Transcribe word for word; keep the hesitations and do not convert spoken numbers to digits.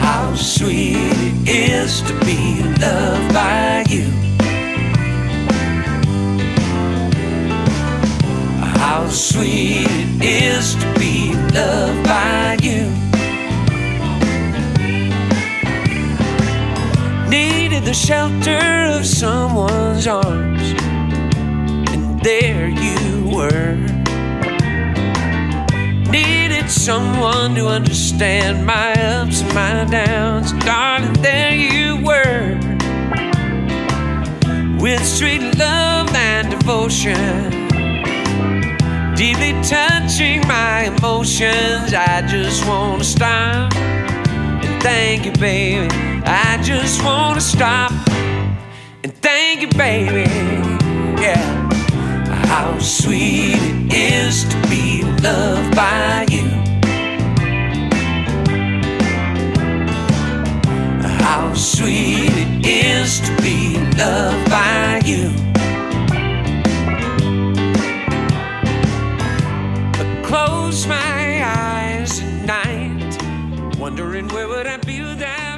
How sweet it is to be loved by you. How sweet it is to be loved by you. Needed the shelter of someone's arms, and there you were. Needed someone to understand my ups and my downs, darling, there you were. With sweet love and devotion, deeply touching my emotions, I just wanna stop and thank you, baby. I just wanna stop and thank you, baby. Yeah. How sweet it is to be loved by you. How sweet it is to be loved by you. I close my eyes at night, wondering where would I be without